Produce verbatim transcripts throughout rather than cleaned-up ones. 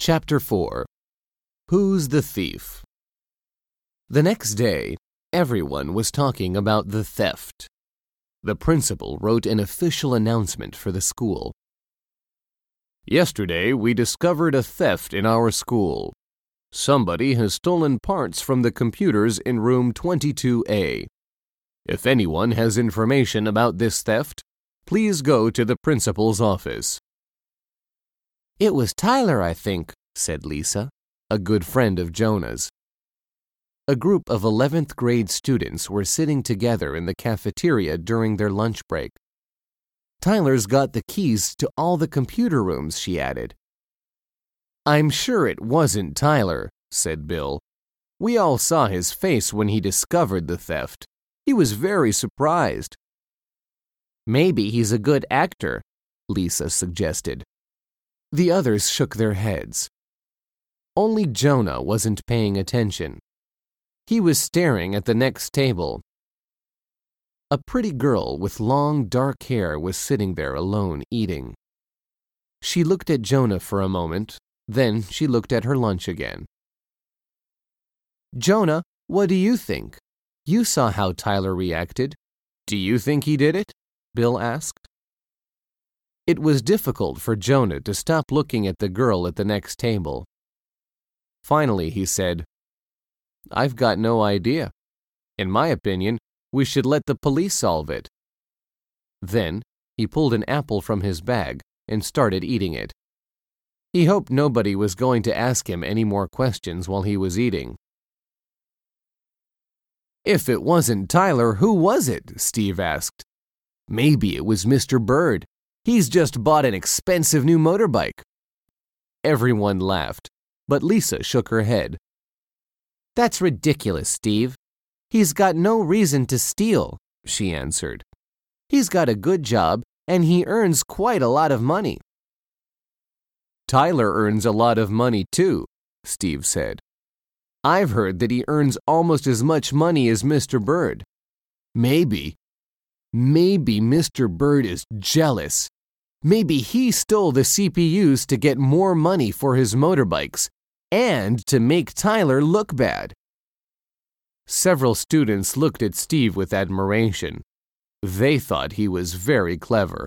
Chapter four. Who's the Thief? The next day, everyone was talking about the theft. The principal wrote an official announcement for the school. Yesterday, we discovered a theft in our school. Somebody has stolen parts from the computers in room twenty-two A. If anyone has information about this theft, please go to the principal's office. It was Tyler, I think, said Lisa, a good friend of Jonah's. A group of eleventh grade students were sitting together in the cafeteria during their lunch break. Tyler's got the keys to all the computer rooms, she added. I'm sure it wasn't Tyler, said Bill. We all saw his face when he discovered the theft. He was very surprised. Maybe he's a good actor, Lisa suggested. The others shook their heads. Only Jonah wasn't paying attention. He was staring at the next table. A pretty girl with long, dark hair was sitting there alone, eating. She looked at Jonah for a moment, then she looked at her lunch again. Jonah, what do you think? You saw how Tyler reacted. Do you think he did it? Bill asked. It was difficult for Jonah to stop looking at the girl at the next table. Finally, he said, I've got no idea. In my opinion, we should let the police solve it. Then, he pulled an apple from his bag and started eating it. He hoped nobody was going to ask him any more questions while he was eating. If it wasn't Tyler, who was it? Steve asked. Maybe it was Mister Bird. He's just bought an expensive new motorbike. Everyone laughed, but Lisa shook her head. That's ridiculous, Steve. He's got no reason to steal, she answered. He's got a good job, and he earns quite a lot of money. Tyler earns a lot of money too, Steve said. I've heard that he earns almost as much money as Mister Bird. Maybe. Maybe Mister Bird is jealous. Maybe he stole the C P Us to get more money for his motorbikes and to make Tyler look bad. Several students looked at Steve with admiration. They thought he was very clever.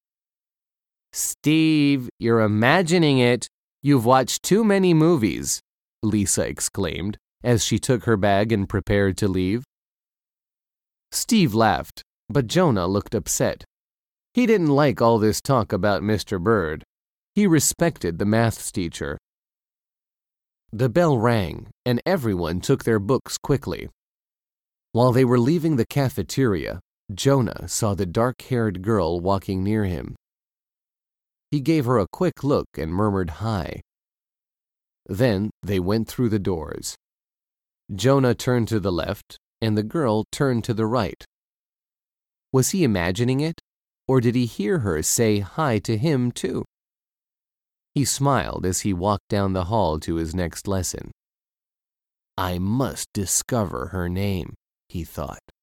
Steve, you're imagining it. You've watched too many movies, Lisa exclaimed as she took her bag and prepared to leave. Steve laughed, but Jonah looked upset. He didn't like all this talk about Mister Bird. He respected the maths teacher. The bell rang, and everyone took their books quickly. While they were leaving the cafeteria, Jonah saw the dark-haired girl walking near him. He gave her a quick look and murmured hi. Then they went through the doors. Jonah turned to the left, and the girl turned to the right. Was he imagining it, or did he hear her say hi to him too? He smiled as he walked down the hall to his next lesson. I must discover her name, he thought.